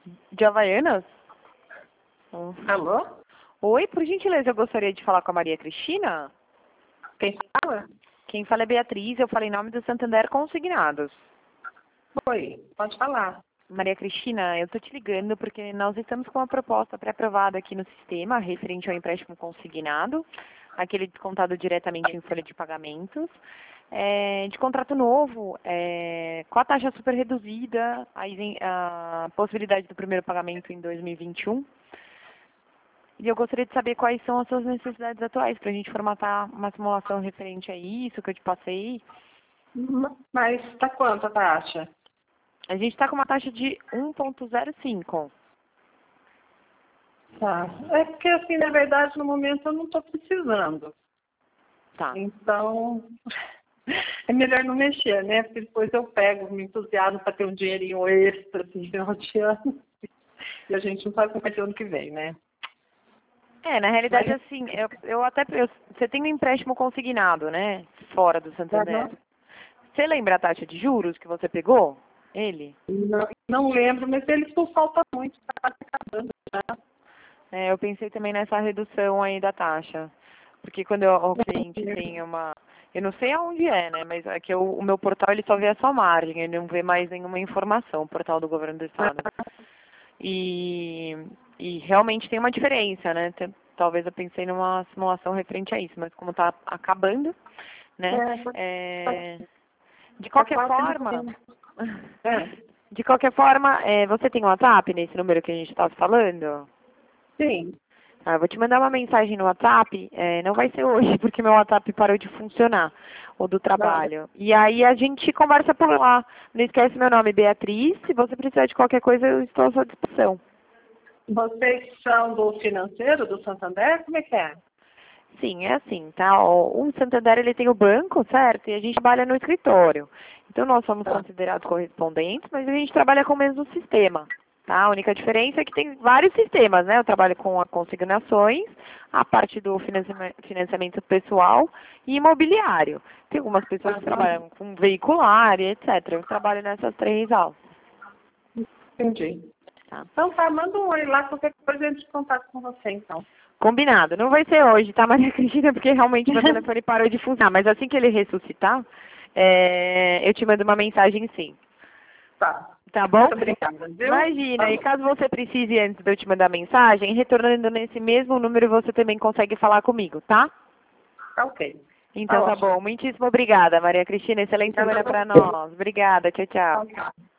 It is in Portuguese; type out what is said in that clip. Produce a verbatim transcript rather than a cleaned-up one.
De Havaianas? Oh. Alô? Oi, por gentileza, eu gostaria de falar com a Maria Cristina. Quem fala? Quem fala é Beatriz, eu falo em nome do Santander Consignados. Oi, pode falar. Maria Cristina, eu estou te ligando porque nós estamos com uma proposta pré-aprovada aqui no sistema, referente ao empréstimo consignado, aquele descontado diretamente em folha de pagamentos, é, de contrato novo, é, com a taxa super reduzida, a, isen- a possibilidade do primeiro pagamento em dois mil e vinte e um. E eu gostaria de saber quais são as suas necessidades atuais, para a gente formatar uma simulação referente a isso que eu te passei. Mas tá quanto a taxa? A gente está com uma taxa de um vírgula zero cinco. Tá. É porque, assim, na verdade, no momento eu não estou precisando. Tá. Então, é melhor não mexer, né? Porque depois eu pego, me entusiasmo para ter um dinheirinho extra, assim, no final de ano. E a gente não sabe como vai ser ano que vem, né? É, na realidade, Mas, assim, eu, eu até... eu- você tem um empréstimo consignado, né? Fora do Santander. Uhum. Você lembra a taxa de juros que você pegou? Ele? não, não lembro, mas eles não faltam muito, tá acabando já. É, eu pensei também nessa redução aí da taxa. Porque quando eu- o cliente tem uma... Eu não sei aonde é, né? Mas é que eu- o meu portal, ele só vê a sua margem. Ele não vê mais nenhuma informação, o portal do governo do estado. E, e realmente tem uma diferença, né? Tem- Talvez eu pensei numa simulação referente a isso, mas como está acabando, né? É, de Tá qualquer quase forma, no fim. É. de qualquer forma, é, você tem um WhatsApp nesse número que a gente estava falando? Sim. Ah, eu vou te mandar uma mensagem no WhatsApp, é, não vai ser hoje, porque meu WhatsApp parou de funcionar, o do trabalho. E aí a gente conversa por lá. Não esquece meu nome, Beatriz. Se você precisar de qualquer coisa, eu estou à sua disposição. Vocês são do financeiro, do Santander? Como é que é? Sim, é assim, tá? Ó, o Santander, ele tem o banco, certo? E a gente trabalha no escritório. Então, nós somos considerados correspondentes, mas a gente trabalha com o mesmo sistema, tá? A única diferença é que tem vários sistemas, né? Eu trabalho com a consignações, a parte do financiamento, financiamento pessoal e imobiliário. Tem algumas pessoas que trabalham com veicular e etcétera. Eu trabalho nessas três alças, Entendi. tá? Então tá, manda um oi lá, qualquer coisa a gente contato com você então. Combinado. Não vai ser hoje, tá, Maria Cristina? Porque realmente meu telefone parou de funcionar. Mas assim que ele ressuscitar, é, eu te mando uma mensagem sim. Tá. Tá bom? Muito obrigada, viu? Imagina. E caso você precise, antes de eu te mandar mensagem, retornando nesse mesmo número, você também consegue falar comigo, tá? Tá ok. Então Tá tá ótimo. bom. Muitíssimo obrigada, Maria Cristina. Excelente semana para nós. Obrigada. Tchau, tchau. Tchau, tchau.